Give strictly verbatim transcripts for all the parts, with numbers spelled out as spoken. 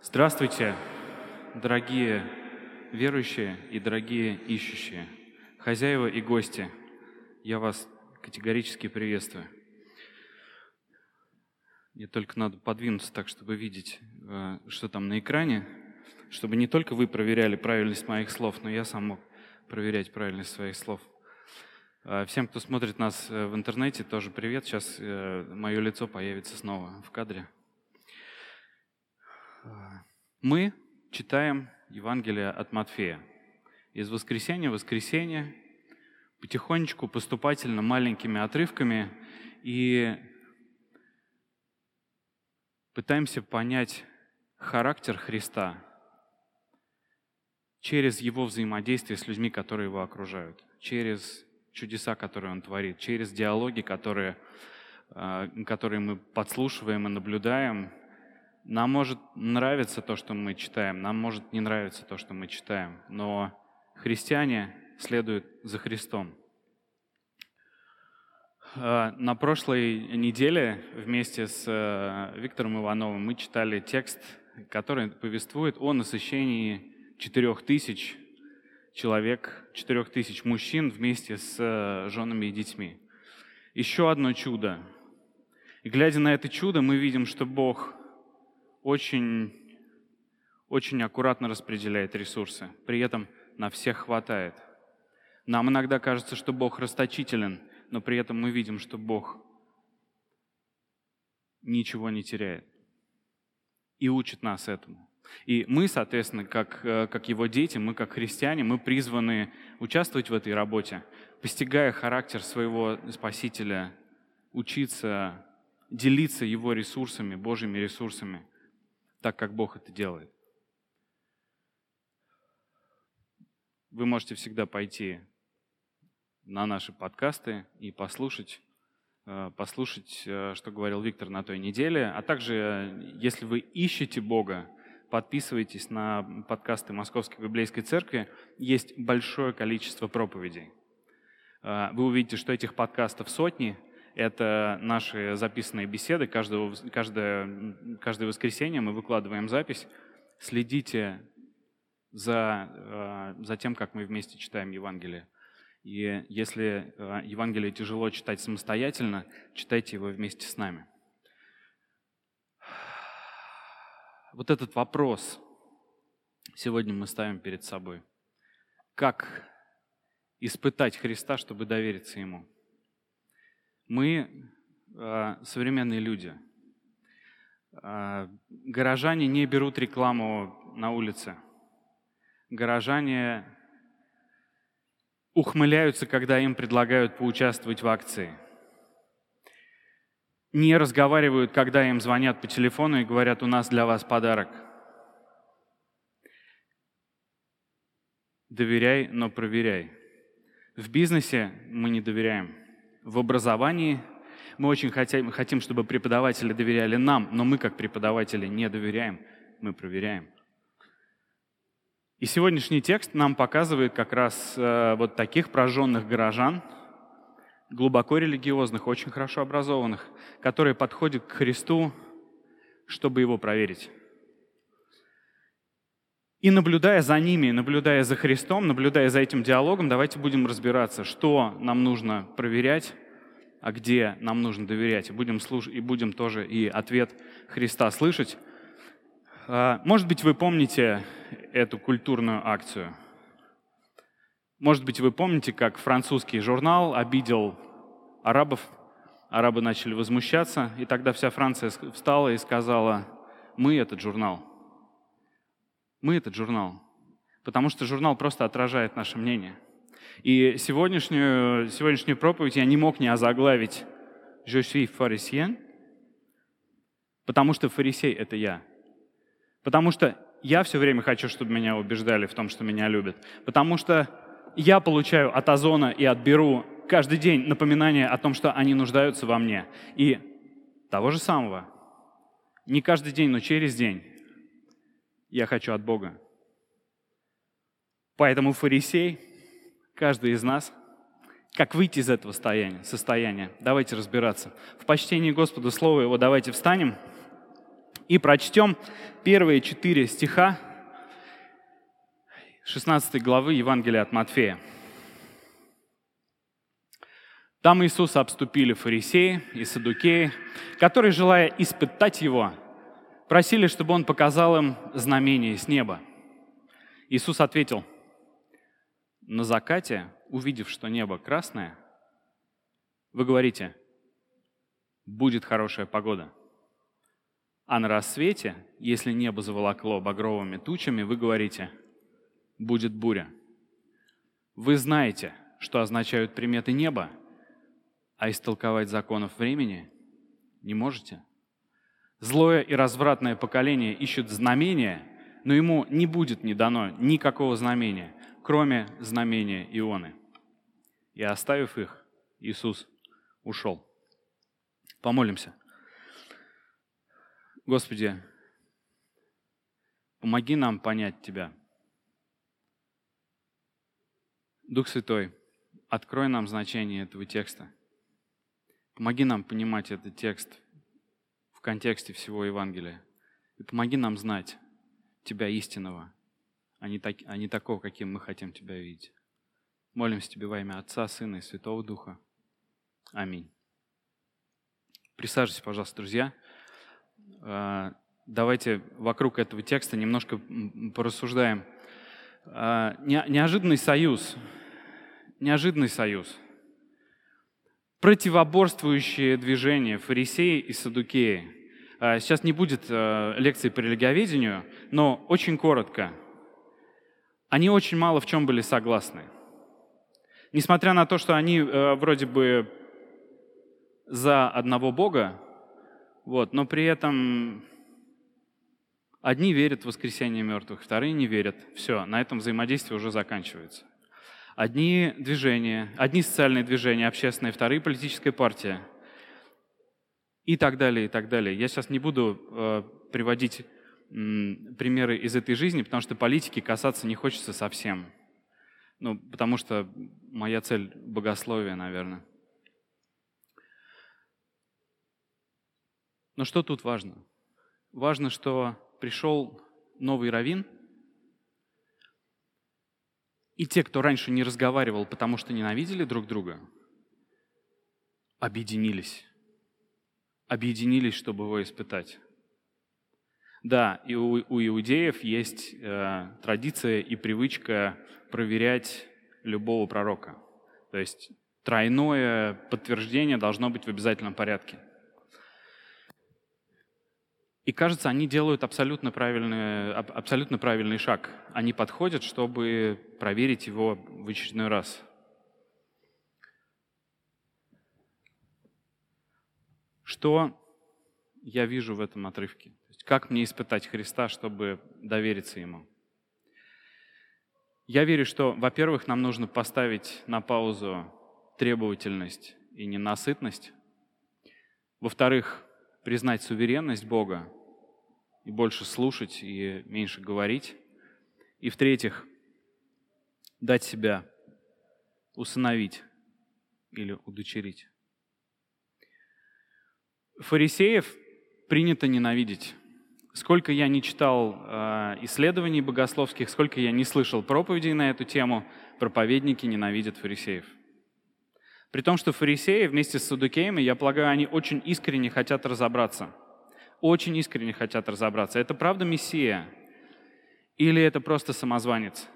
Здравствуйте, дорогие верующие и дорогие ищущие, хозяева и гости. Я вас категорически приветствую. Мне только надо подвинуться так, чтобы видеть, э, что там на экране, чтобы не только вы проверяли правильность моих слов, но я сам мог проверять правильность своих слов. Э, Всем, кто смотрит нас э, в интернете, тоже привет. Сейчас э, мое лицо появится снова в кадре. Мы читаем Евангелие от Матфея. Из воскресенья в воскресенье, потихонечку, поступательно, маленькими отрывками, и пытаемся понять характер Христа через Его взаимодействие с людьми, которые Его окружают, через чудеса, которые Он творит, через диалоги, которые, э, которые мы подслушиваем и наблюдаем. Нам может нравиться то, что мы читаем, нам может не нравиться то, что мы читаем, но христиане следуют за Христом. Э, На прошлой неделе вместе с э, Виктором Ивановым мы читали текст, который повествует о насыщении четырех тысяч человек, четырех тысяч мужчин вместе с э, женами и детьми. Еще одно чудо. И глядя на это чудо, мы видим, что Бог очень, очень аккуратно распределяет ресурсы. При этом на всех хватает. Нам иногда кажется, что Бог расточителен, но при этом мы видим, что Бог ничего не теряет и учит нас этому. И мы, соответственно, как, как Его дети, мы как христиане, мы призваны участвовать в этой работе, постигая характер своего Спасителя, учиться делиться Его ресурсами, Божьими ресурсами, так как Бог это делает. Вы можете всегда пойти на наши подкасты и послушать, э, послушать, э, что говорил Виктор на той неделе. А также, э, если вы ищете Бога, подписывайтесь на подкасты Московской Библейской Церкви. Есть большое количество проповедей. Э, Вы увидите, что этих подкастов сотни. Это наши записанные беседы. Каждого, каждое, каждое воскресенье мы выкладываем запись. Следите за, за тем, как мы вместе читаем Евангелие. И если Евангелие тяжело читать самостоятельно, читайте его вместе с нами. Вот этот вопрос сегодня мы ставим перед собой. Как испытать Христа, чтобы довериться Ему? Мы э, современные люди. Э, горожане не берут рекламу на улице. Горожане ухмыляются, когда им предлагают поучаствовать в акции. Не разговаривают, когда им звонят по телефону и говорят: «У нас для вас подарок». Доверяй, но проверяй. В бизнесе мы не доверяем. В образовании мы очень хотим, хотим, чтобы преподаватели доверяли нам, но мы, как преподаватели, не доверяем, мы проверяем. И сегодняшний текст нам показывает как раз э, вот таких прожженных горожан, глубоко религиозных, очень хорошо образованных, которые подходят к Христу, чтобы Его проверить. И наблюдая за ними, наблюдая за Христом, наблюдая за этим диалогом, давайте будем разбираться, что нам нужно проверять, а где нам нужно доверять. И будем, слуш... и будем тоже и ответ Христа слышать. Может быть, вы помните эту культурную акцию. Может быть, вы помните, как французский журнал обидел арабов. Арабы начали возмущаться, и тогда вся Франция встала и сказала: «Мы этот журнал». Мы этот журнал, потому что журнал просто отражает наше мнение. И сегодняшнюю, сегодняшнюю проповедь я не мог не озаглавить «Je suis pharisien», потому что фарисей — это я. Потому что я все время хочу, чтобы меня убеждали в том, что меня любят. Потому что я получаю от Озона и от Беру каждый день напоминание о том, что они нуждаются во мне. И того же самого, не каждый день, но через день, я хочу от Бога. Поэтому фарисей, каждый из нас, как выйти из этого состояния, состояния? Давайте разбираться. В почтении Господу Слова Его давайте встанем, И прочтем первые четыре стиха шестнадцатой главы Евангелия от Матфея. Там Иисуса обступили фарисеи и саддукеи, которые, желая испытать Его, просили, чтобы Он показал им знамение с неба. Иисус ответил: на закате, увидев, что небо красное, вы говорите: будет хорошая погода. А на рассвете, если небо заволокло багровыми тучами, вы говорите: будет буря. Вы знаете, что означают приметы неба, а истолковать законов времени не можете. Злое и развратное поколение ищет знамения, но ему не будет не дано никакого знамения, кроме знамения Ионы. И оставив их, Иисус ушел. Помолимся. Господи, помоги нам понять Тебя. Дух Святой, открой нам значение этого текста. Помоги нам понимать этот текст в контексте всего Евангелия. И помоги нам знать Тебя истинного, а не, так, а не такого, каким мы хотим Тебя видеть. Молимся Тебе во имя Отца, Сына и Святого Духа. Аминь. Присаживайтесь, пожалуйста, друзья. Давайте вокруг этого текста немножко порассуждаем. Неожиданный союз. Неожиданный союз. Противоборствующие движения фарисеи и саддукеи. Сейчас не будет лекции по религиоведению, но очень коротко. Они очень мало в чем были согласны. Несмотря на то, что они вроде бы за одного Бога, вот, но при этом одни верят в воскресение мертвых, вторые не верят. Все, на этом взаимодействие уже заканчивается. Одни движения, одни социальные движения общественные, вторые политическая партия. И так далее, и так далее. Я сейчас не буду э, приводить м, примеры из этой жизни, потому что политики касаться не хочется совсем. Ну, потому что моя цель — богословие, наверное. Но что тут важно? Важно, что пришел новый раввин, и те, кто раньше не разговаривал, потому что ненавидели друг друга, объединились. Объединились, чтобы его испытать. Да, и у, у иудеев есть э, традиция и привычка проверять любого пророка. То есть тройное подтверждение должно быть в обязательном порядке. И кажется, они делают абсолютно правильный, абсолютно правильный шаг. Они подходят, чтобы проверить его в очередной раз. Что я вижу в этом отрывке? То есть как мне испытать Христа, чтобы довериться Ему? Я верю, что, во-первых, нам нужно поставить на паузу требовательность и ненасытность. Во-вторых, признать суверенность Бога и больше слушать и меньше говорить. И в-третьих, дать себя усыновить или удочерить. Фарисеев принято ненавидеть. Сколько я не читал э, исследований богословских, сколько я не слышал проповедей на эту тему, проповедники ненавидят фарисеев. При том, что фарисеи вместе с саддукеями, я полагаю, они очень искренне хотят разобраться. Очень искренне хотят разобраться. Это правда Мессия? Или это просто самозванец?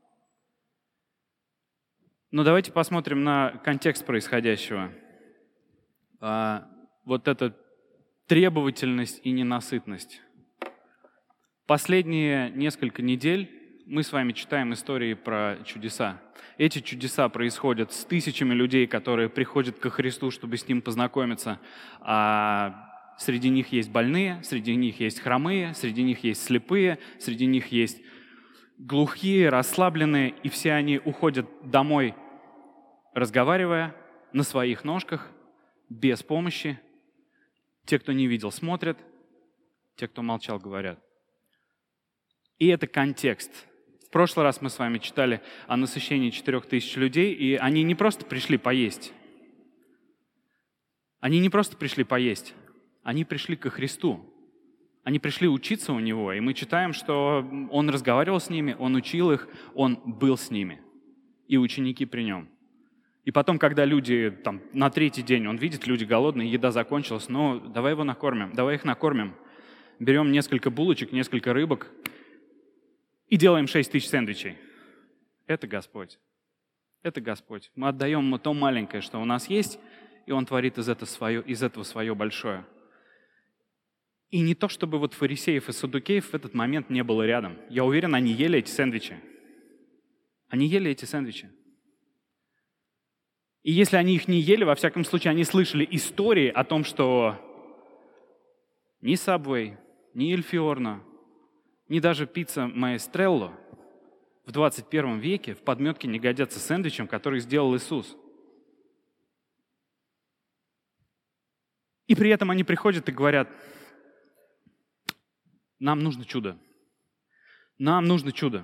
Но давайте посмотрим на контекст происходящего. А, вот эта требовательность и ненасытность. Последние несколько недель мы с вами читаем истории про чудеса. Эти чудеса происходят с тысячами людей, которые приходят ко Христу, чтобы с Ним познакомиться. А среди них есть больные, среди них есть хромые, среди них есть слепые, среди них есть глухие, расслабленные, и все они уходят домой, разговаривая на своих ножках, без помощи. Те, кто не видел, смотрят, те, кто молчал, говорят. И это контекст. В прошлый раз мы с вами читали о насыщении четырех тысяч людей, и они не просто пришли поесть. Они не просто пришли поесть, они пришли ко Христу. Они пришли учиться у него, и мы читаем, что он разговаривал с ними, он учил их, он был с ними, и ученики при нем. И потом, когда люди, там, на третий день, он видит, люди голодные, еда закончилась, ну, давай его накормим, давай их накормим. Берем несколько булочек, несколько рыбок и делаем шесть тысяч сэндвичей. Это Господь. Это Господь. Мы отдаем ему то маленькое, что у нас есть, и он творит из этого свое, из этого свое большое. И не то, чтобы вот фарисеев и саддукеев в этот момент не было рядом. Я уверен, они ели эти сэндвичи. Они ели эти сэндвичи. И если они их не ели, во всяком случае, они слышали истории о том, что ни Subway, ни Il Forno, ни даже пицца Маэстрелло в двадцать первом веке в подметке не годятся сэндвичам, который сделал Иисус. И при этом они приходят и говорят: нам нужно чудо. Нам нужно чудо.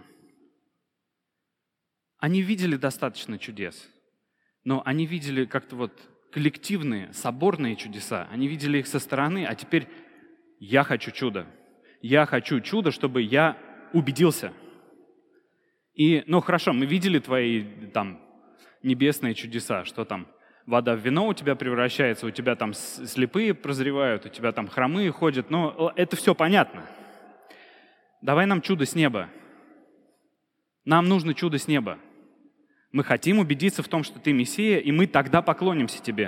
Они видели достаточно чудес, но они видели как-то вот коллективные, соборные чудеса. Они видели их со стороны, а теперь я хочу чудо. Я хочу чудо, чтобы я убедился. И, ну хорошо, мы видели твои там небесные чудеса, что там вода в вино у тебя превращается, у тебя там слепые прозревают, у тебя там хромые ходят, но это все понятно. Давай нам чудо с неба. Нам нужно чудо с неба. Мы хотим убедиться в том, что ты Мессия, и мы тогда поклонимся тебе.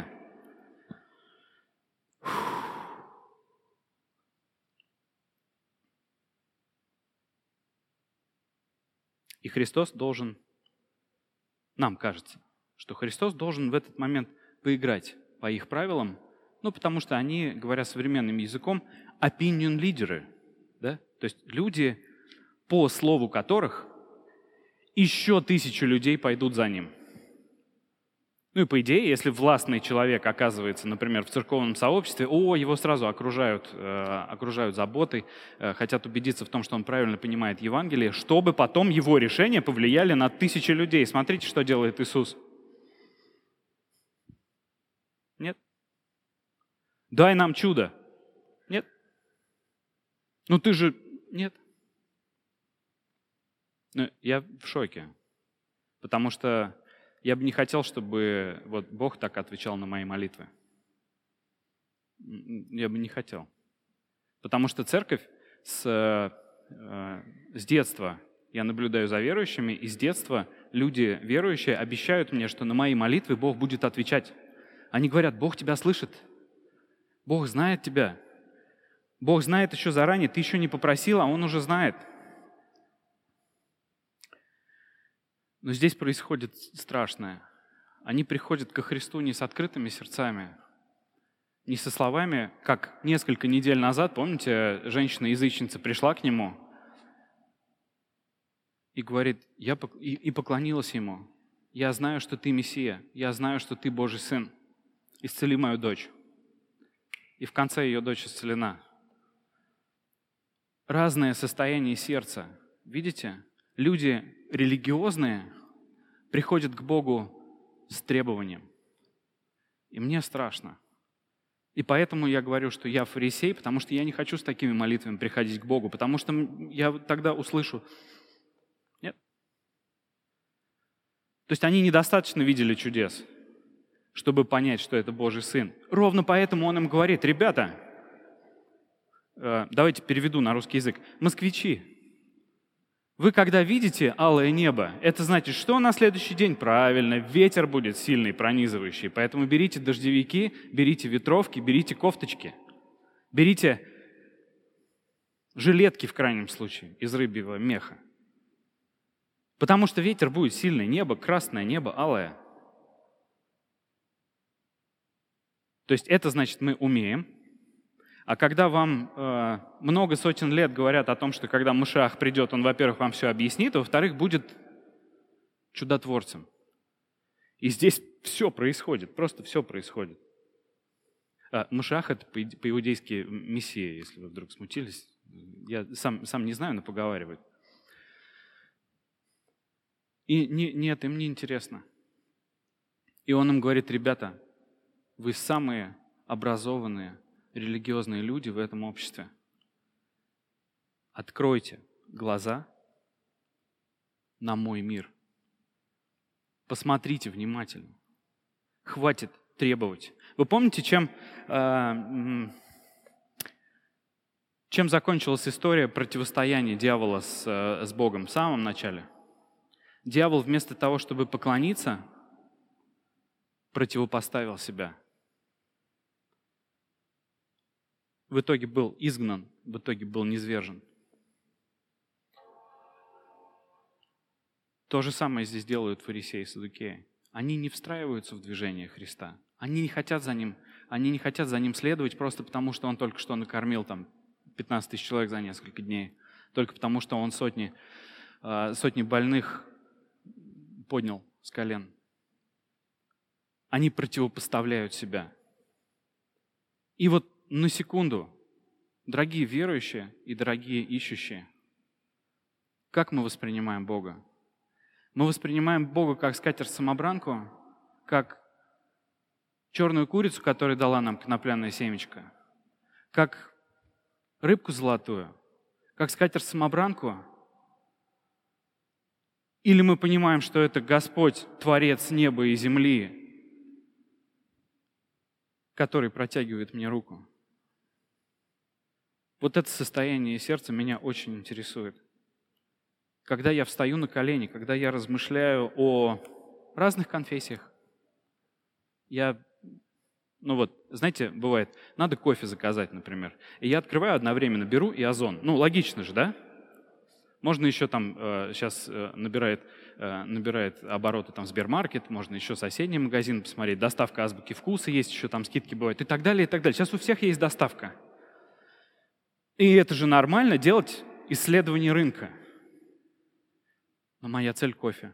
И Христос должен, нам кажется, что Христос должен в этот момент поиграть по их правилам, ну, потому что они, говоря современным языком, opinion-лидеры, да? То есть люди, по слову которых еще тысячу людей пойдут за ним. Ну и по идее, если властный человек оказывается, например, в церковном сообществе, о, его сразу окружают, э, окружают заботой, э, хотят убедиться в том, что он правильно понимает Евангелие, чтобы потом его решения повлияли на тысячи людей. Смотрите, что делает Иисус. Нет? Дай нам чудо. Нет? Ну ты же... Нет. Ну, я в шоке, потому что я бы не хотел, чтобы вот Бог так отвечал на мои молитвы. Я бы не хотел. Потому что церковь с, э, с детства, я наблюдаю за верующими, и с детства люди верующие обещают мне, что на мои молитвы Бог будет отвечать. Они говорят: Бог тебя слышит, Бог знает тебя, Бог знает еще заранее, ты еще не попросил, а Он уже знает. Но здесь происходит страшное. Они приходят ко Христу не с открытыми сердцами, не со словами, как несколько недель назад, помните, женщина-язычница пришла к Нему и говорит, я пок... и, и поклонилась Ему. Я знаю, что Ты Мессия, я знаю, что Ты Божий Сын. Исцели мою дочь. И в конце ее дочь исцелена. Разное состояние сердца. Видите? Люди религиозные приходят к Богу с требованием. И мне страшно. И поэтому я говорю, что я фарисей, потому что я не хочу с такими молитвами приходить к Богу, потому что я тогда услышу, нет. То есть они недостаточно видели чудес, чтобы понять, что это Божий Сын. Ровно поэтому Он им говорит, ребята, давайте переведу на русский язык, москвичи, вы когда видите алое небо, это значит, что на следующий день? Правильно, ветер будет сильный, пронизывающий. Поэтому берите дождевики, берите ветровки, берите кофточки, берите жилетки в крайнем случае из рыбьего меха. Потому что ветер будет сильный, небо красное, небо алое. То есть это значит, мы умеем. А когда вам э, много сотен лет говорят о том, что когда Машиах придет, он, во-первых, вам все объяснит, а во-вторых, будет чудотворцем. И здесь все происходит, просто все происходит. А, Машиах — это по-иудейски Мессия, если вы вдруг смутились. Я сам, сам не знаю, но поговаривают. И не, нет, им не интересно. И он им говорит, ребята, вы самые образованные, религиозные люди в этом обществе. откройте глаза на мой мир. Посмотрите внимательно. Хватит требовать. Вы помните, чем, э, чем закончилась история противостояния дьявола с, с Богом в самом начале? Дьявол вместо того, чтобы поклониться, противопоставил себя. В итоге был изгнан, в итоге был низвержен. То же самое здесь делают фарисеи и саддукеи. Они не встраиваются в движение Христа. Они не хотят за ним, они не хотят за ним следовать просто потому, что он только что накормил там пятнадцать тысяч человек за несколько дней. Только потому, что он сотни, сотни больных поднял с колен. Они противопоставляют себя. И вот на секунду, дорогие верующие и дорогие ищущие, как мы воспринимаем Бога? Мы воспринимаем Бога как скатерть-самобранку, как черную курицу, которую дала нам конопляное семечко, как рыбку золотую, как скатерть-самобранку? Или мы понимаем, что это Господь, Творец неба и земли, который протягивает мне руку? Вот это состояние сердца меня очень интересует. Когда я встаю на колени, когда я размышляю о разных конфессиях, я, ну вот, знаете, бывает, надо кофе заказать, например, и я открываю одновременно, беру и Озон. Ну, логично же, да? Можно еще там, э, сейчас э, набирает, э, набирает обороты там Сбермаркет, можно еще соседний магазин посмотреть, доставка Азбуки Вкуса есть, еще там скидки бывают и так далее, и так далее. Сейчас у всех есть доставка. И это же нормально делать исследование рынка. Но моя цель кофе.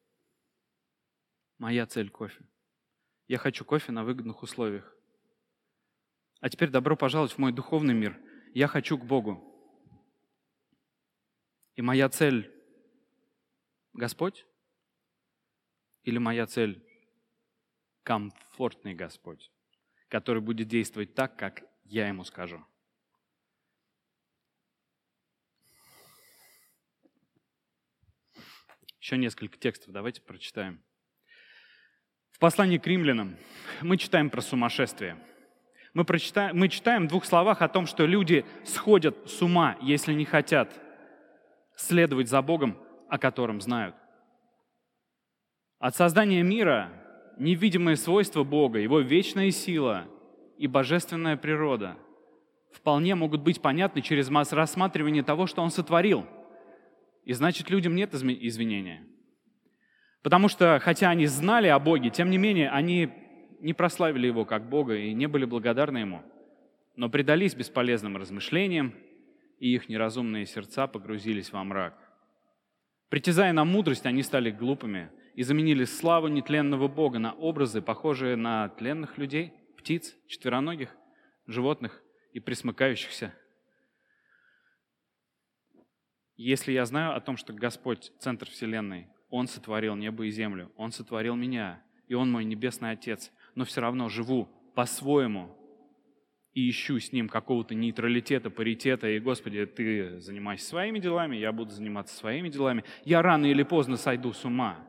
Моя цель кофе. Я хочу кофе на выгодных условиях. А теперь добро пожаловать в мой духовный мир. Я хочу к Богу. И моя цель – Господь? Или моя цель – комфортный Господь, который будет действовать так, как я Ему скажу? Еще несколько текстов давайте прочитаем. В послании к римлянам мы читаем про сумасшествие. Мы, прочитаем, мы читаем в двух словах о том, что люди сходят с ума, если не хотят следовать за Богом, о котором знают. От создания мира невидимые свойства Бога, Его вечная сила и божественная природа вполне могут быть понятны через рассматривание того, что Он сотворил. И значит, людям нет извинения. Потому что, хотя они знали о Боге, тем не менее, они не прославили Его как Бога и не были благодарны Ему, но предались бесполезным размышлениям, и их неразумные сердца погрузились во мрак. Притязая на мудрость, они стали глупыми и заменили славу нетленного Бога на образы, похожие на тленных людей, птиц, четвероногих, животных и пресмыкающихся. Если я знаю о том, что Господь – центр вселенной, Он сотворил небо и землю, Он сотворил меня, и Он мой небесный Отец, но все равно живу по-своему и ищу с Ним какого-то нейтралитета, паритета, и, Господи, Ты занимайся своими делами, я буду заниматься своими делами, я рано или поздно сойду с ума.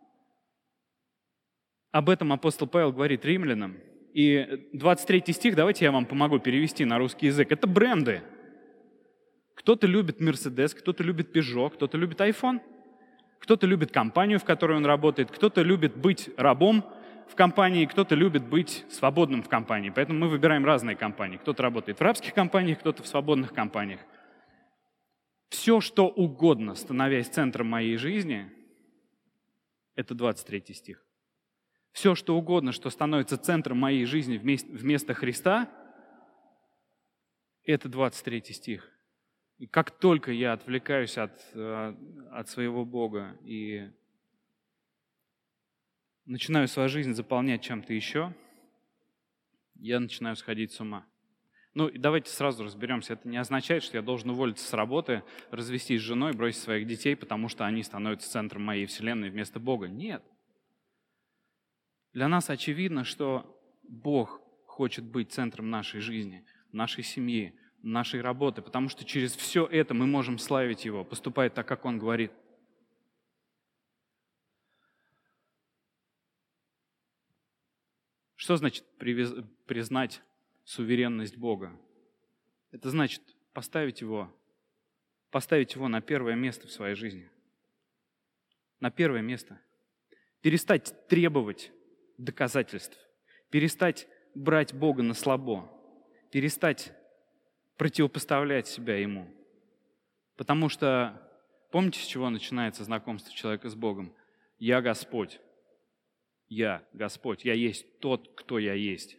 Об этом апостол Павел говорит римлянам. И двадцать третий стих, давайте я вам помогу перевести на русский язык. Это бренды. Кто-то любит Mercedes, кто-то любит Peugeot, кто-то любит iPhone, кто-то любит компанию, в которой он работает, кто-то любит быть рабом в компании, кто-то любит быть свободным в компании. Поэтому мы выбираем разные компании. Кто-то работает в рабских компаниях, кто-то в свободных компаниях. Все, что угодно, становясь центром моей жизни, это двадцать третий стих. Все, что угодно, что становится центром моей жизни вместо Христа, это двадцать третий стих. И как только я отвлекаюсь от, от своего Бога и начинаю свою жизнь заполнять чем-то еще, я начинаю сходить с ума. Ну, и давайте сразу разберемся. Это не означает, что я должен уволиться с работы, развестись с женой, бросить своих детей, потому что они становятся центром моей вселенной вместо Бога. Нет. Для нас очевидно, что Бог хочет быть центром нашей жизни, нашей семьи, нашей работы, потому что через все это мы можем славить Его, поступать так, как Он говорит. Что значит привез- признать суверенность Бога? Это значит поставить Его, поставить Его на первое место в своей жизни. На первое место. Перестать требовать доказательств. Перестать брать Бога на слабо. Перестать противопоставлять себя Ему. Потому что, помните, с чего начинается знакомство человека с Богом? «Я Господь». Я Господь. Я есть тот, кто я есть.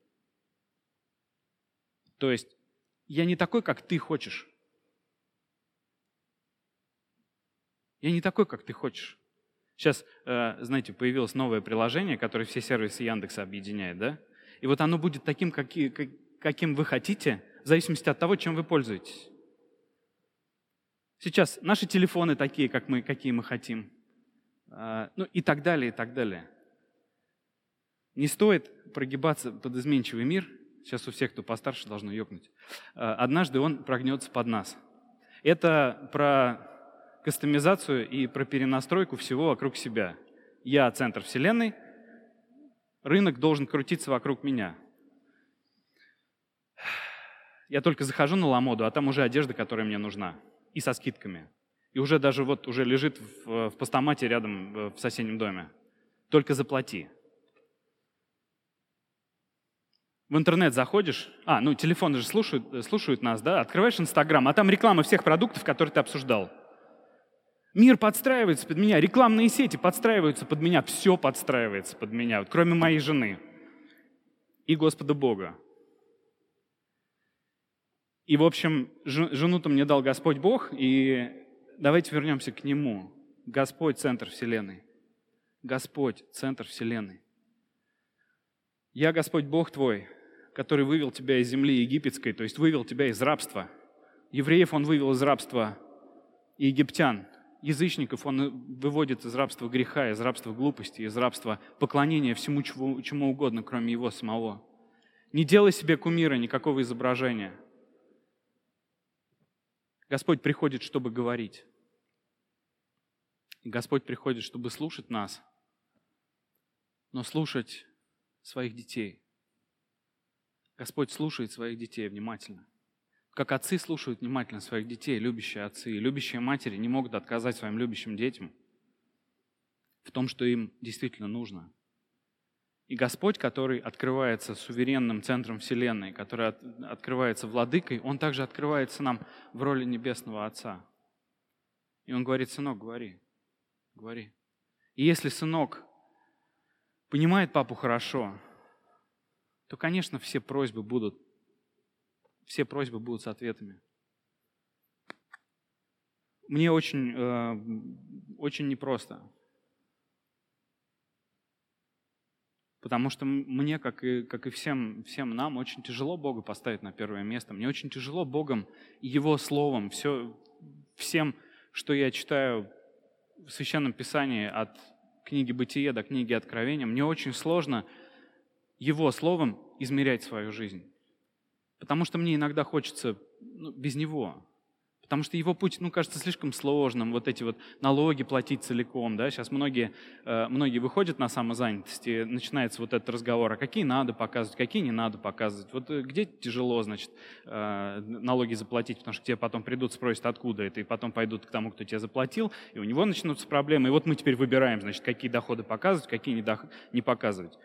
То есть я не такой, как ты хочешь. Я не такой, как ты хочешь. Сейчас, э, знаете, появилось новое приложение, которое все сервисы Яндекса объединяет, да? И вот оно будет таким, каки, как, каким вы хотите, в зависимости от того, чем вы пользуетесь. Сейчас наши телефоны такие, как мы, какие мы хотим. Э, ну и так далее, и так далее. Не стоит прогибаться под изменчивый мир. Сейчас у всех, кто постарше, должно ёкнуть. Однажды он прогнется под нас. Это про кастомизацию и про перенастройку всего вокруг себя. Я центр вселенной, рынок должен крутиться вокруг меня. Я только захожу на Ламоду, а там уже одежда, которая мне нужна, и со скидками. И уже даже вот уже лежит в, в постамате рядом в соседнем доме. Только заплати. В интернет заходишь, а, ну телефоны же слушают, слушают нас, да, открываешь Инстаграм, а там реклама всех продуктов, которые ты обсуждал. Мир подстраивается под меня, рекламные сети подстраиваются под меня, все подстраивается под меня, вот, кроме моей жены и Господа Бога. И, в общем, жену-то мне дал Господь Бог, и давайте вернемся к Нему. Господь – центр вселенной. Господь – центр вселенной. Я Господь Бог твой, который вывел тебя из земли египетской, то есть вывел тебя из рабства. Евреев Он вывел из рабства египтян. Язычников Он выводит из рабства греха, из рабства глупости, из рабства поклонения всему, чему, чему угодно, кроме Его самого. Не делай себе кумира, никакого изображения. Господь приходит, чтобы говорить. И Господь приходит, чтобы слушать нас, но слушать своих детей. Господь слушает своих детей внимательно. Как отцы слушают внимательно своих детей, любящие отцы и любящие матери не могут отказать своим любящим детям в том, что им действительно нужно. И Господь, который открывается суверенным центром вселенной, который от, открывается владыкой, Он также открывается нам в роли небесного Отца. И Он говорит: сынок, говори, говори. И если сынок понимает папу хорошо, то, конечно, все просьбы будут, все просьбы будут с ответами. Мне очень, э, очень непросто. Потому что мне, как и, как и всем, всем нам, очень тяжело Бога поставить на первое место. Мне очень тяжело Богом и Его Словом, все, всем, что я читаю в Священном Писании, от книги Бытия до книги Откровения, мне очень сложно Его Словом измерять свою жизнь. Потому что мне иногда хочется ну, без Него. Потому что Его путь, ну, кажется слишком сложным. Вот эти вот налоги платить целиком, да. Сейчас многие, э, многие выходят на самозанятость, и начинается вот этот разговор, а какие надо показывать, какие не надо показывать. Вот где тяжело, значит, э, налоги заплатить, потому что тебе потом придут, спросят, откуда это, и потом пойдут к тому, кто тебе заплатил, и у него начнутся проблемы. И вот мы теперь выбираем, значит, какие доходы показывать, какие не, дох- не показывать.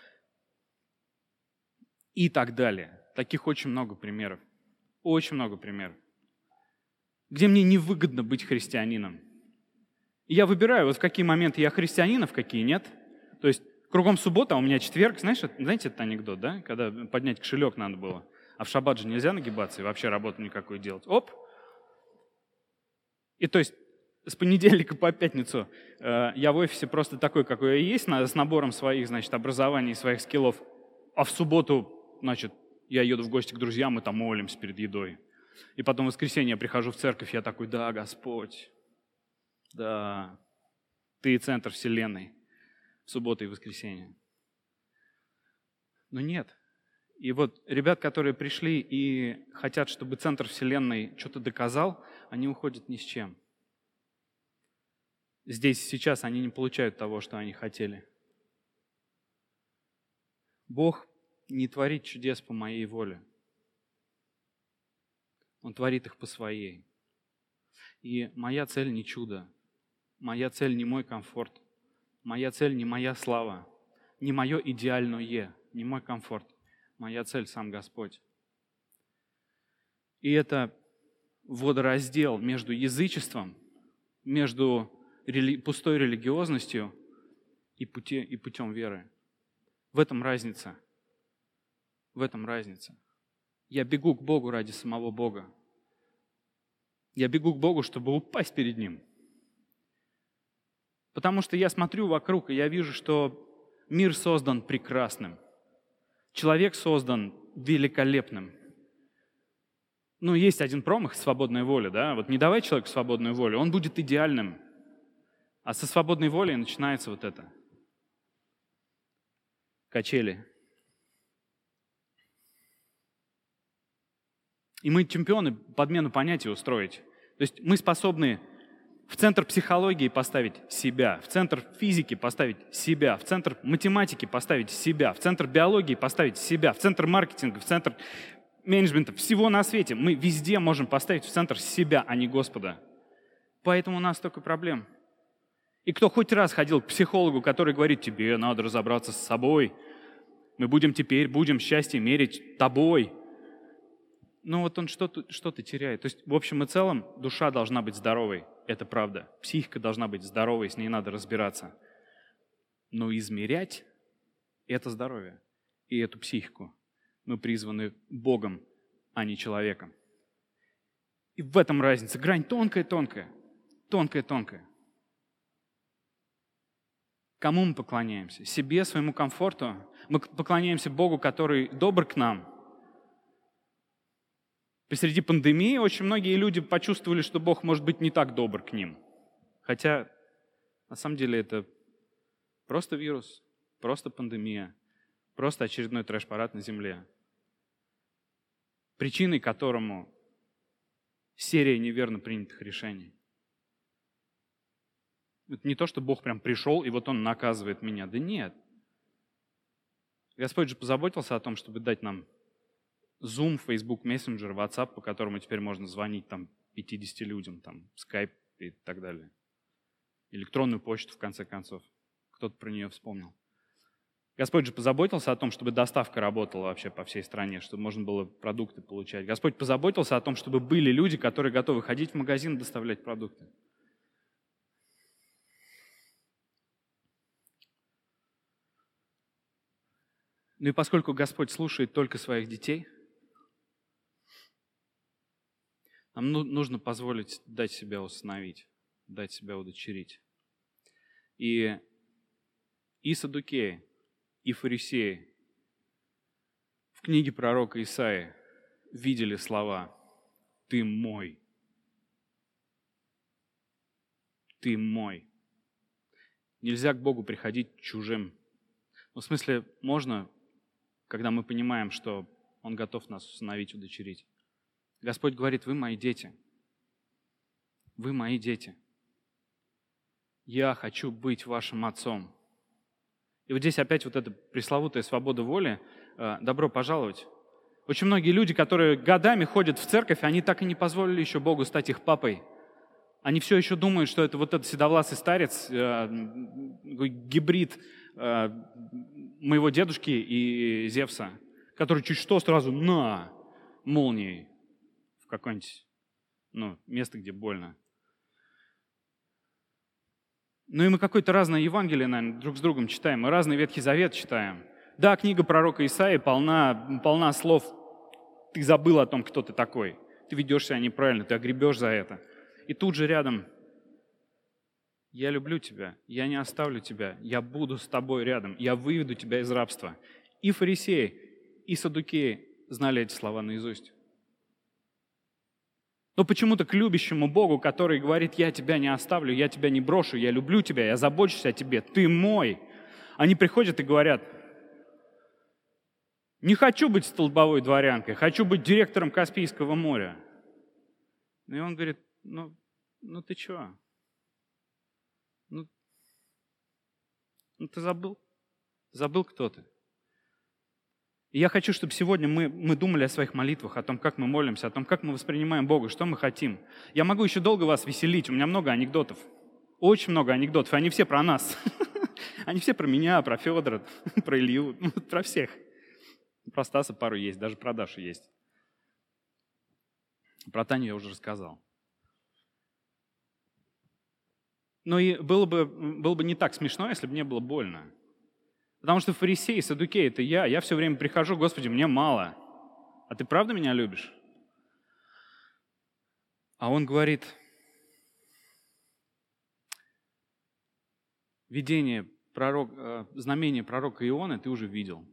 И так далее. Таких очень много примеров. Очень много примеров. Где мне невыгодно быть христианином. И я выбираю, вот в какие моменты я христианин, а в какие нет. То есть кругом суббота, а у меня четверг. Знаешь, знаете этот анекдот, да? Когда поднять кошелек надо было. А в шаббат же нельзя нагибаться и вообще работу никакую делать. Оп! И то есть с понедельника по пятницу э, я в офисе просто такой, какой я есть, с набором своих, значит, образований, своих скиллов. А в субботу, значит, я еду в гости к друзьям, мы там молимся перед едой. И потом в воскресенье я прихожу в церковь, я такой: да, Господь, да, Ты центр вселенной в субботу и воскресенье. Но нет, И вот ребят, которые пришли и хотят, чтобы центр Вселенной что-то доказал, они уходят ни с чем. Здесь сейчас они не получают того, что они хотели. Бог не творит чудес по моей воле. Он творит их по своей. И моя цель не чудо. Моя цель не мой комфорт. Моя цель не моя слава. Не мое идеальное, не мой комфорт. Моя цель — сам Господь. И это водораздел между язычеством, между рели... пустой религиозностью и, пути... и путем веры. В этом разница. В этом разница. Я бегу к Богу ради самого Бога. Я бегу к Богу, чтобы упасть перед Ним. Потому что я смотрю вокруг, и я вижу, что мир создан прекрасным. Человек создан великолепным. Ну, есть один промах — свободная воля, да? Вот не давай человеку свободную волю, он будет идеальным. А со свободной волей начинается вот это. Качели. И мы чемпионы подмену понятий устроить. То есть мы способны в центр психологии поставить себя, в центр физики поставить себя, в центр математики поставить себя, в центр биологии поставить себя, в центр маркетинга, в центр менеджмента, всего на свете. Мы везде можем поставить в центр себя, а не Господа. Поэтому у нас столько проблем. И кто хоть раз ходил к психологу, который говорит: тебе надо разобраться с собой, мы будем теперь, будем счастье мерить тобой. Ну вот он что-то, что-то теряет. То есть в общем и целом душа должна быть здоровой. Это правда. Психика должна быть здоровой, с ней надо разбираться. Но измерять — это здоровье. И эту психику мы призваны Богом, а не человеком. И в этом разница. Грань тонкая-тонкая. Тонкая-тонкая. Кому мы поклоняемся? Себе, своему комфорту? Мы поклоняемся Богу, который добр к нам. Посреди пандемии очень многие люди почувствовали, что Бог может быть не так добр к ним. Хотя, на самом деле, это просто вирус, просто пандемия, просто очередной трэш-парад на земле, причиной которому серия неверно принятых решений. Это не то, что Бог прям пришел, и вот Он наказывает меня. Да нет. Господь же позаботился о том, чтобы дать нам Zoom, Facebook, Messenger, WhatsApp, по которому теперь можно звонить там пятидесяти людям, там Skype и так далее. Электронную почту, в конце концов. Кто-то про нее вспомнил. Господь же позаботился о том, чтобы доставка работала вообще по всей стране, чтобы можно было продукты получать. Господь позаботился о том, чтобы были люди, которые готовы ходить в магазин и доставлять продукты. Ну и поскольку Господь слушает только своих детей, нам нужно позволить дать себя усыновить, дать себя удочерить. И, и саддукеи, и фарисеи в книге пророка Исаии видели слова: «Ты мой, ты мой». Нельзя к Богу приходить чужим. Ну, в смысле, можно, когда мы понимаем, что Он готов нас усыновить, удочерить. Господь говорит: вы мои дети. Вы мои дети. Я хочу быть вашим отцом. И вот здесь опять вот эта пресловутая свобода воли. Добро пожаловать. Очень многие люди, которые годами ходят в церковь, они так и не позволили еще Богу стать их папой. Они все еще думают, что это вот этот седовласый старец, гибрид моего дедушки и Зевса, который чуть что сразу на молнией в какое-нибудь ну, место, где больно. Ну и мы какое-то разное Евангелие, наверное, друг с другом читаем, мы разный Ветхий Завет читаем. Да, книга пророка Исаии полна, полна слов: ты забыл о том, кто ты такой, ты ведешь себя неправильно, ты огребешь за это. И тут же рядом: я люблю тебя, я не оставлю тебя, я буду с тобой рядом, я выведу тебя из рабства. И фарисеи, и саддукеи знали эти слова наизусть. Но почему-то к любящему Богу, который говорит: я тебя не оставлю, я тебя не брошу, я люблю тебя, я забочусь о тебе, ты мой, они приходят и говорят: Не хочу быть столбовой дворянкой, хочу быть директором Каспийского моря. И он говорит, ну, ну ты чё? Ну, ну ты забыл? Забыл, кто ты? И я хочу, чтобы сегодня мы, мы думали о своих молитвах, о том, как мы молимся, о том, как мы воспринимаем Бога, что мы хотим. Я могу еще долго вас веселить, у меня много анекдотов. Очень много анекдотов, и они все про нас. Они все про меня, про Федора, про Илью, про всех. Про Стаса пару есть, даже про Дашу есть. Про Таню я уже рассказал. Но и было бы, было бы не так смешно, если бы не было больно. Потому что фарисей, саддукей — это я. Я все время прихожу, Господи, мне мало. А ты правда меня любишь? А он говорит, видение, пророк, знамение пророка Ионы ты уже видел.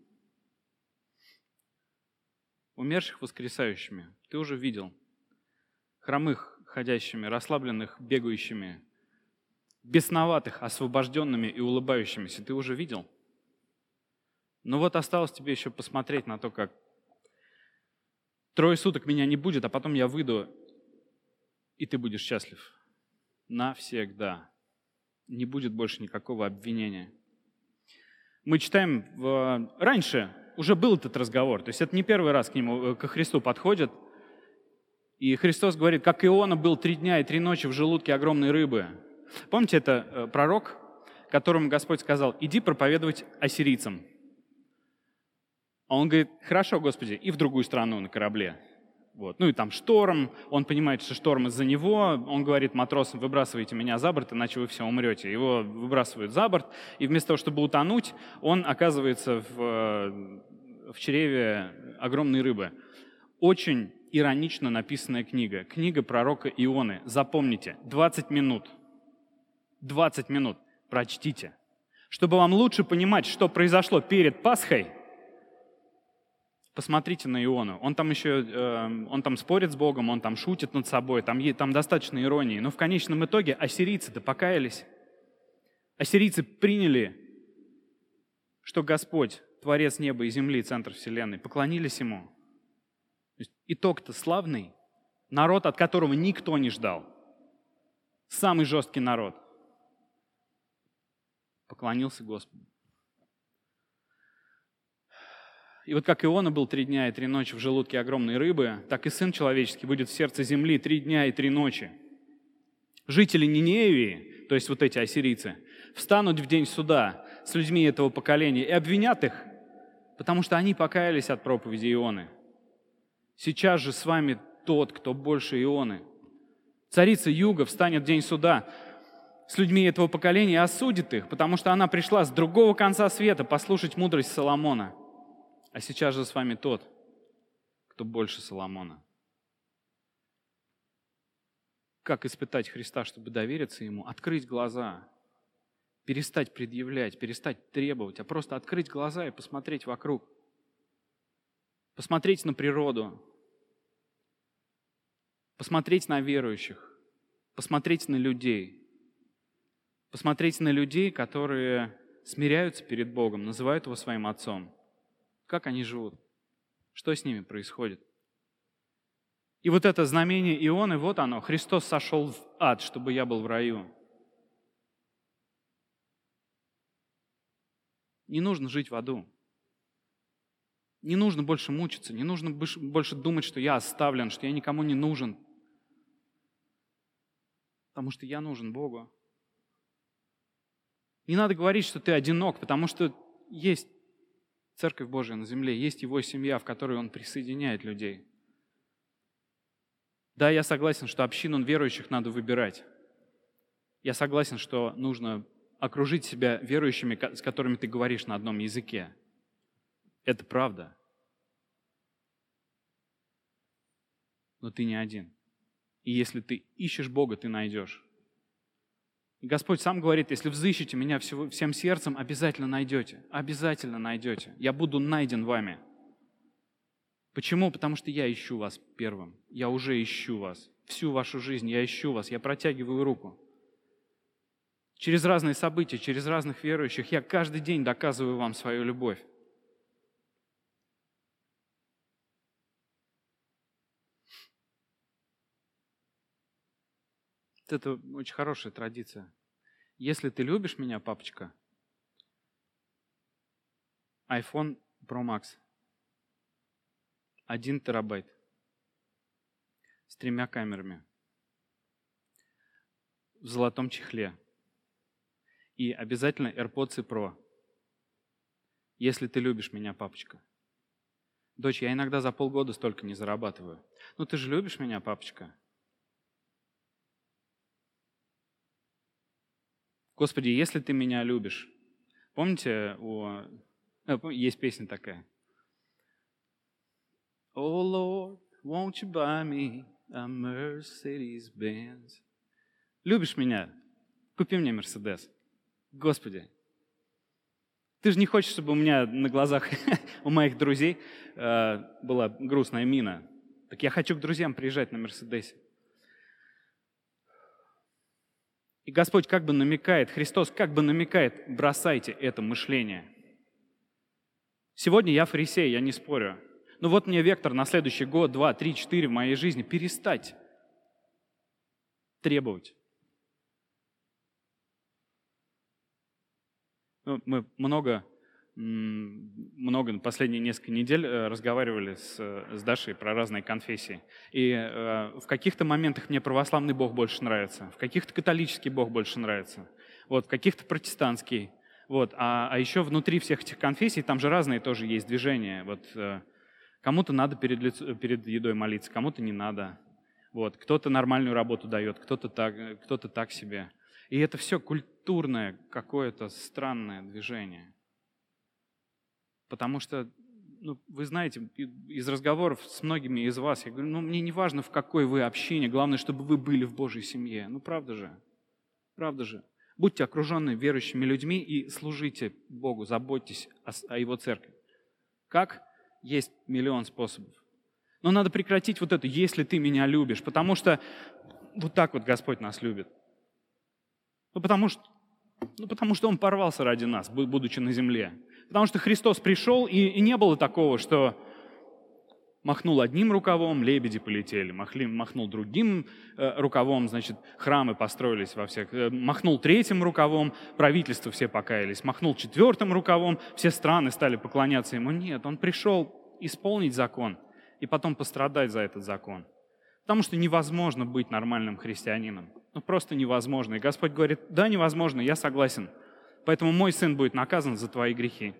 Умерших воскресающими ты уже видел. Хромых ходящими, расслабленных бегающими, бесноватых освобожденными и улыбающимися ты уже видел. Но вот осталось тебе еще посмотреть на то, как трое суток меня не будет, а потом я выйду, и ты будешь счастлив. Навсегда. Не будет больше никакого обвинения. Мы читаем, в... раньше уже был этот разговор, то есть это не первый раз к нему, ко Христу подходят, и Христос говорит, как Иона был три дня и три ночи в желудке огромной рыбы. Помните, это пророк, которому Господь сказал, иди проповедовать ассирийцам. А он говорит, хорошо, Господи, и в другую страну на корабле. Вот. Ну и там шторм, он понимает, что шторм из-за него, он говорит матросам, выбрасывайте меня за борт, иначе вы все умрете. Его выбрасывают за борт, и вместо того, чтобы утонуть, он оказывается в, в чреве огромной рыбы. Очень иронично написанная книга, книга пророка Ионы. Запомните, двадцать минут, двадцать минут прочтите. Чтобы вам лучше понимать, что произошло перед Пасхой, посмотрите на Иону. Он там еще, э, он там спорит с Богом, он там шутит над собой, там, там достаточно иронии. Но в конечном итоге ассирийцы-то покаялись. Ассирийцы приняли, что Господь, Творец неба и земли, центр вселенной, поклонились Ему. То есть итог-то славный. Народ, от которого никто не ждал. Самый жесткий народ. Поклонился Господу. И вот как Иона был три дня и три ночи в желудке огромной рыбы, так и Сын Человеческий будет в сердце земли три дня и три ночи. Жители Ниневии, то есть вот эти ассирийцы, встанут в день суда с людьми этого поколения и обвинят их, потому что они покаялись от проповеди Ионы. Сейчас же с вами тот, кто больше Ионы. Царица Юга встанет в день суда с людьми этого поколения и осудит их, потому что она пришла с другого конца света послушать мудрость Соломона. А сейчас же с вами тот, кто больше Соломона. Как испытать Христа, чтобы довериться Ему? Открыть глаза, перестать предъявлять, перестать требовать, а просто открыть глаза и посмотреть вокруг. Посмотреть на природу, посмотреть на верующих, посмотреть на людей, посмотреть на людей, которые смиряются перед Богом, называют Его своим Отцом. Как они живут? Что с ними происходит? И вот это знамение Ионы, вот оно. Христос сошел в ад, чтобы я был в раю. Не нужно жить в аду. Не нужно больше мучиться, не нужно больше думать, что я оставлен, что я никому не нужен. Потому что я нужен Богу. Не надо говорить, что ты одинок, потому что есть Церковь Божия на земле, есть Его семья, в которой Он присоединяет людей. Да, я согласен, что общину верующих надо выбирать. Я согласен, что нужно окружить себя верующими, с которыми ты говоришь на одном языке. Это правда. Но ты не один. И если ты ищешь Бога, ты найдешь. И Господь сам говорит, если взыщете меня всем сердцем, обязательно найдете. Обязательно найдете. Я буду найден вами. Почему? Потому что я ищу вас первым. Я уже ищу вас. Всю вашу жизнь я ищу вас. Я протягиваю руку. Через разные события, через разных верующих я каждый день доказываю вам свою любовь. Это очень хорошая традиция. Если ты любишь меня, папочка, iPhone Pro Max, один терабайт с тремя камерами, в золотом чехле и обязательно AirPods Pro. Если ты любишь меня, папочка. Дочь, я иногда за полгода столько не зарабатываю. Ну ты же любишь меня, папочка? Господи, если ты меня любишь. Помните, у... есть песня такая. Oh Lord, won't you buy me a Mercedes-Benz? Любишь меня? Купи мне Мерседес. Господи, ты же не хочешь, чтобы у меня на глазах у моих друзей э, была грустная мина. Так я хочу к друзьям приезжать на Мерседесе. И Господь как бы намекает, Христос как бы намекает, бросайте это мышление. Сегодня я фарисей, я не спорю. Но вот мне вектор на следующий год, два, три, четыре в моей жизни перестать требовать. Ну, мы много, много последние несколько недель разговаривали с, с Дашей про разные конфессии. И э, в каких-то моментах мне православный Бог больше нравится, в каких-то католический Бог больше нравится, вот, в каких-то протестантский. Вот. А, а еще внутри всех этих конфессий там же разные тоже есть движения. Вот, э, кому-то надо перед, лицо, перед едой молиться, кому-то не надо. Вот. Кто-то нормальную работу дает, кто-то так, кто-то так себе. И это все культурное какое-то странное движение. Потому что, ну, вы знаете, из разговоров с многими из вас, я говорю, ну, мне не важно, в какой вы общине, главное, чтобы вы были в Божьей семье. Ну, правда же? Правда же? Будьте окружены верующими людьми и служите Богу, заботьтесь о, о Его церкви. Как? Есть миллион способов. Но надо прекратить вот это «если ты меня любишь», потому что вот так вот Господь нас любит. Ну потому, что, ну, потому что Он порвался ради нас, будучи на земле. Потому что Христос пришел, и, и не было такого, что махнул одним рукавом, лебеди полетели, махли, махнул другим э, рукавом, значит, храмы построились во всех, э, махнул третьим рукавом, правительства все покаялись, махнул четвертым рукавом, все страны стали поклоняться Ему. Нет, Он пришел исполнить закон и потом пострадать за этот закон. Потому что невозможно быть нормальным христианином. Ну, просто невозможно. И Господь говорит, да, невозможно, я согласен. Поэтому мой сын будет наказан за твои грехи.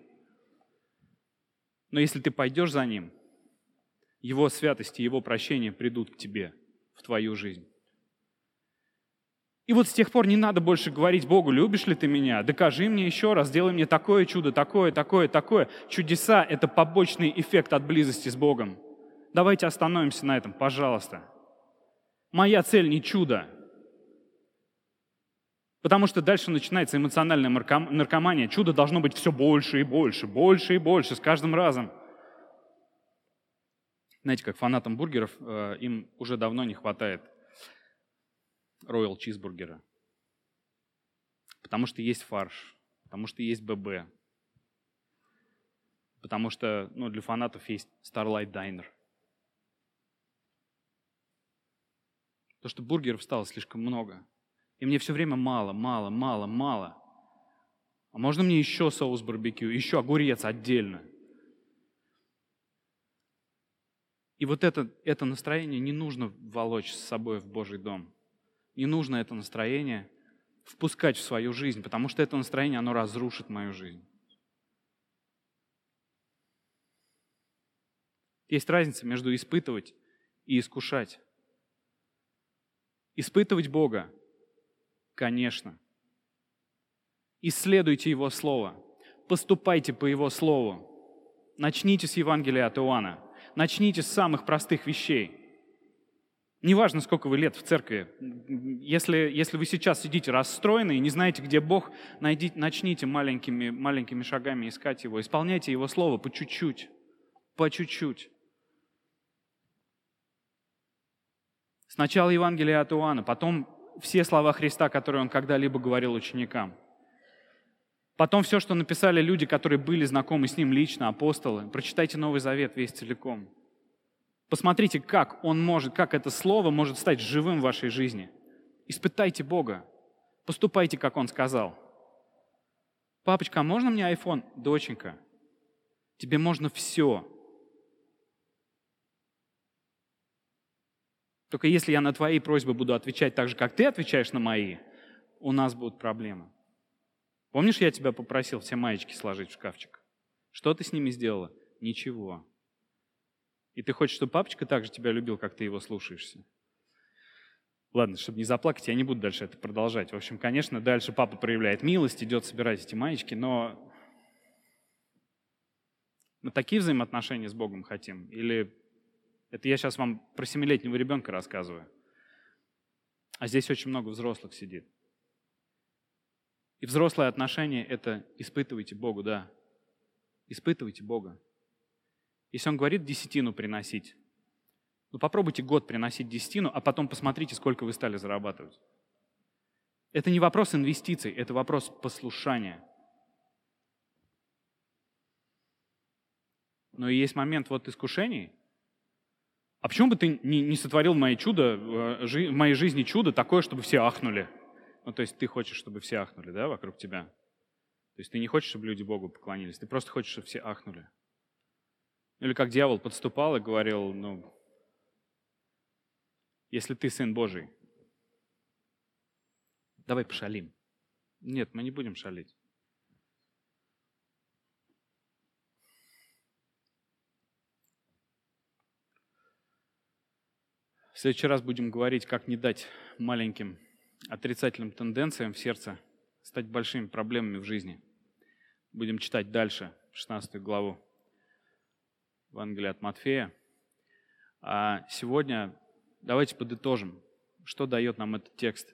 Но если ты пойдешь за ним, Его святость и Его прощение придут к тебе, в твою жизнь. И вот с тех пор не надо больше говорить Богу, любишь ли ты меня? Докажи мне еще раз, сделай мне такое чудо, такое, такое, такое. Чудеса – это побочный эффект от близости с Богом. Давайте остановимся на этом, пожалуйста. Моя цель не чудо. Потому что дальше начинается эмоциональная наркомания. Чудо должно быть все больше и больше, больше и больше, с каждым разом. Знаете, как фанатам бургеров, э, им уже давно не хватает роял чизбургера. Потому что есть фарш, потому что есть ББ, потому что ну, для фанатов есть Starlight Diner. Потому что бургеров стало слишком много. И мне все время мало, мало, мало, мало. А можно мне еще соус барбекю, еще огурец отдельно? И вот это, это настроение не нужно волочь с собой в Божий дом. Не нужно это настроение впускать в свою жизнь, потому что это настроение, оно разрушит мою жизнь. Есть разница между испытывать и искушать. Испытывать Бога, конечно. Исследуйте Его Слово, поступайте по Его Слову. Начните с Евангелия от Иоанна, начните с самых простых вещей. Неважно, сколько вы лет в церкви, если, если вы сейчас сидите расстроены и не знаете, где Бог, найдите, начните маленькими, маленькими шагами искать Его, исполняйте Его Слово по чуть-чуть, по чуть-чуть. Сначала Евангелие от Иоанна, потом все слова Христа, которые Он когда-либо говорил ученикам. Потом все, что написали люди, которые были знакомы с Ним лично, апостолы. Прочитайте Новый Завет весь целиком. Посмотрите, как Он может, как это Слово может стать живым в вашей жизни. Испытайте Бога. Поступайте, как Он сказал. Папочка, а можно мне айфон? Доченька, тебе можно все. Только если я на твои просьбы буду отвечать так же, как ты отвечаешь на мои, у нас будут проблемы. Помнишь, я тебя попросил все маечки сложить в шкафчик? Что ты с ними сделала? Ничего. И ты хочешь, чтобы папочка так же тебя любил, как ты его слушаешься? Ладно, чтобы не заплакать, я не буду дальше это продолжать. В общем, конечно, дальше папа проявляет милость, идет собирать эти маечки, но мы такие взаимоотношения с Богом хотим? Или это я сейчас вам про семилетнего ребенка рассказываю? А здесь очень много взрослых сидит. И взрослые отношения — это испытывайте Богу, да. Испытывайте Бога. Если Он говорит десятину приносить, ну попробуйте год приносить десятину, а потом посмотрите, сколько вы стали зарабатывать. Это не вопрос инвестиций, это вопрос послушания. Но и есть момент вот искушений. А почему бы ты не, не сотворил в моей, чудо, в моей жизни чудо такое, чтобы все ахнули? Ну, то есть ты хочешь, чтобы все ахнули, да, вокруг тебя? То есть ты не хочешь, чтобы люди Богу поклонились, ты просто хочешь, чтобы все ахнули. Или как дьявол подступал и говорил, ну, если ты Сын Божий, давай пошалим. Нет, мы не будем шалить. В следующий раз будем говорить, как не дать маленьким отрицательным тенденциям в сердце стать большими проблемами в жизни. Будем читать дальше, шестнадцатую главу Евангелия от Матфея. А сегодня давайте подытожим, что дает нам этот текст.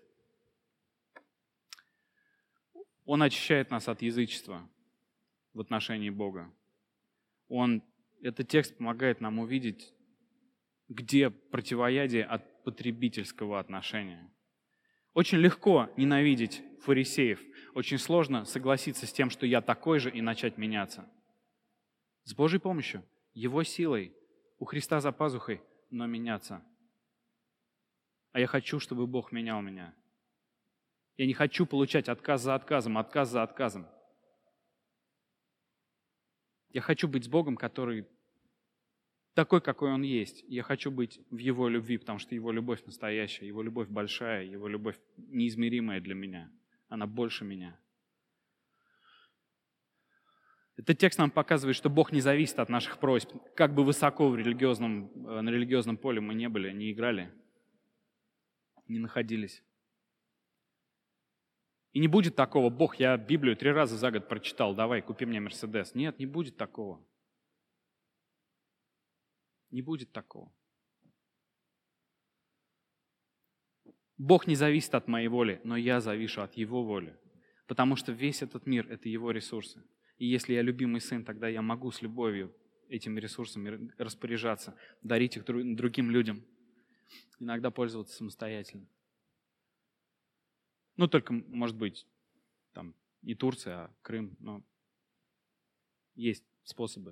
Он очищает нас от язычества в отношении Бога. Он, этот текст помогает нам увидеть, где противоядие от потребительского отношения. Очень легко ненавидеть фарисеев. Очень сложно согласиться с тем, что я такой же, и начать меняться. С Божьей помощью, Его силой, у Христа за пазухой, но меняться. А я хочу, чтобы Бог менял меня. Я не хочу получать отказ за отказом, отказ за отказом. Я хочу быть с Богом, который такой, какой Он есть. Я хочу быть в Его любви, потому что Его любовь настоящая, Его любовь большая, Его любовь неизмеримая для меня. Она больше меня. Этот текст нам показывает, что Бог не зависит от наших просьб. Как бы высоко в религиозном, на религиозном поле мы не были, не играли, не находились. И не будет такого: Бог, я Библию три раза за год прочитал, давай, купи мне Мерседес. Нет, не будет такого. Не будет такого. Бог не зависит от моей воли, но я завишу от Его воли. Потому что весь этот мир — это Его ресурсы. И если я любимый сын, тогда я могу с любовью этими ресурсами распоряжаться, дарить их другим людям, иногда пользоваться самостоятельно. Ну, только, может быть, там не Турция, а Крым, но есть способы.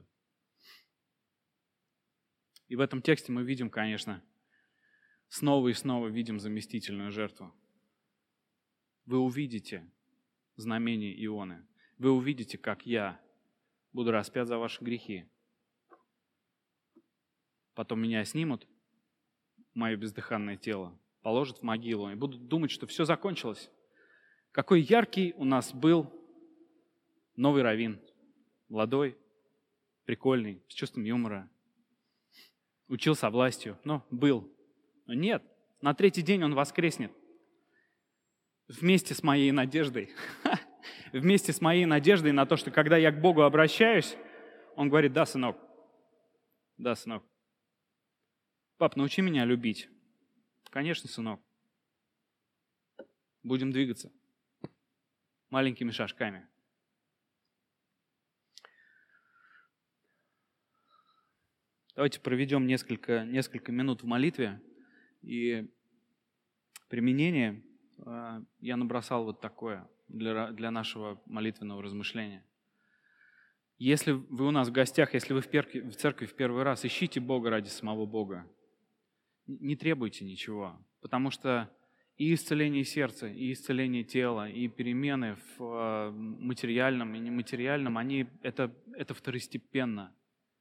И в этом тексте мы видим, конечно, снова и снова видим заместительную жертву. Вы увидите знамение Ионы. Вы увидите, как я буду распят за ваши грехи. Потом меня снимут, мое бездыханное тело, положат в могилу и будут думать, что все закончилось. Какой яркий у нас был новый раввин. Молодой, прикольный, с чувством юмора. Учил со властью, но был. Но нет, на третий день он воскреснет. Вместе с моей надеждой. Вместе с моей надеждой на то, что когда я к Богу обращаюсь, Он говорит: да, сынок, да, сынок. Пап, научи меня любить. Конечно, сынок. Будем двигаться маленькими шажками. Давайте проведем несколько, несколько минут в молитве. И применение э, я набросал вот такое для, для нашего молитвенного размышления. Если вы у нас в гостях, если вы в, перке, в церкви в первый раз, ищите Бога ради самого Бога. Не требуйте ничего, потому что И исцеление сердца, и исцеление тела, и перемены в э, материальном и нематериальном, они, это, это второстепенно.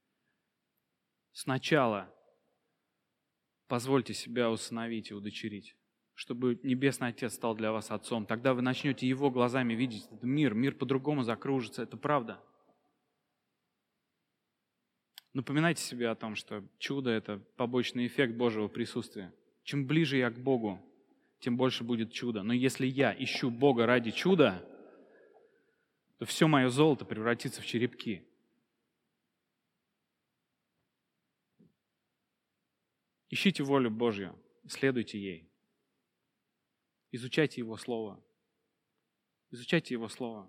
Сначала позвольте себя усыновить и удочерить, чтобы Небесный Отец стал для вас Отцом. Тогда вы начнете Его глазами видеть этот мир. Мир по-другому закружится, это правда. Напоминайте себе о том, что чудо – это побочный эффект Божьего присутствия. Чем ближе я к Богу, тем больше будет чудо. Но если я ищу Бога ради чуда, то все мое золото превратится в черепки. Ищите волю Божью, следуйте ей. Изучайте Его Слово. Изучайте Его Слово.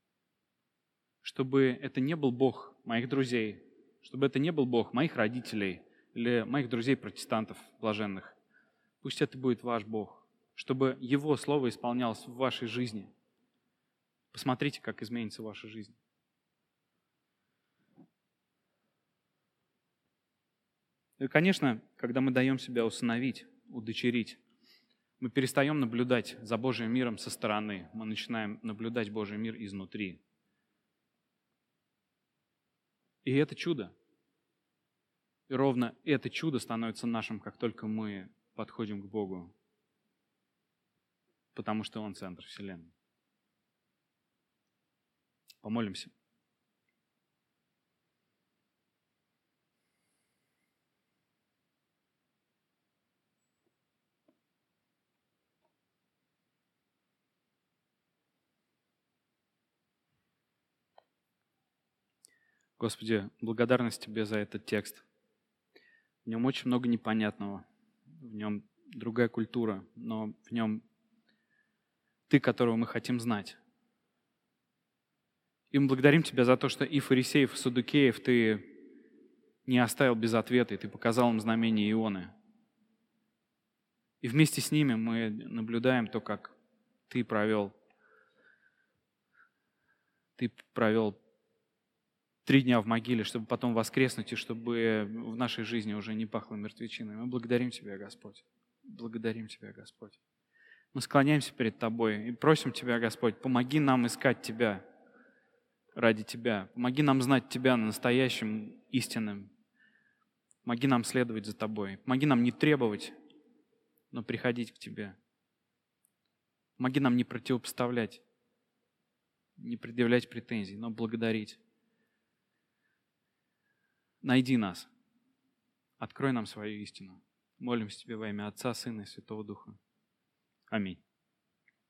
Чтобы это не был Бог моих друзей, чтобы это не был Бог моих родителей или моих друзей-протестантов блаженных. Пусть это будет ваш Бог, чтобы Его Слово исполнялось в вашей жизни. Посмотрите, как изменится ваша жизнь. И, конечно, когда мы даем себя усыновить, удочерить, мы перестаем наблюдать за Божьим миром со стороны, мы начинаем наблюдать Божий мир изнутри. И это чудо. И ровно это чудо становится нашим, как только мы подходим к Богу, потому что Он центр Вселенной. Помолимся. Господи, благодарность Тебе за этот текст. В нем очень много непонятного, в нем другая культура, но в нем Ты, которого мы хотим знать. И мы благодарим Тебя за то, что и фарисеев, и саддукеев Ты не оставил без ответа, и Ты показал им знамение Ионы. И вместе с ними мы наблюдаем то, как Ты провел, Ты провел три дня в могиле, чтобы потом воскреснуть, и чтобы в нашей жизни уже не пахло мертвечиной. Мы благодарим Тебя, Господь. Благодарим Тебя, Господь. Мы склоняемся перед Тобой и просим Тебя, Господь, помоги нам искать Тебя ради Тебя. Помоги нам знать Тебя настоящим, истинным. Помоги нам следовать за Тобой. Помоги нам не требовать, но приходить к Тебе. Помоги нам не противопоставлять, не предъявлять претензий, но благодарить. Найди нас. Открой нам свою истину. Молимся Тебе во имя Отца, Сына и Святого Духа. Аминь.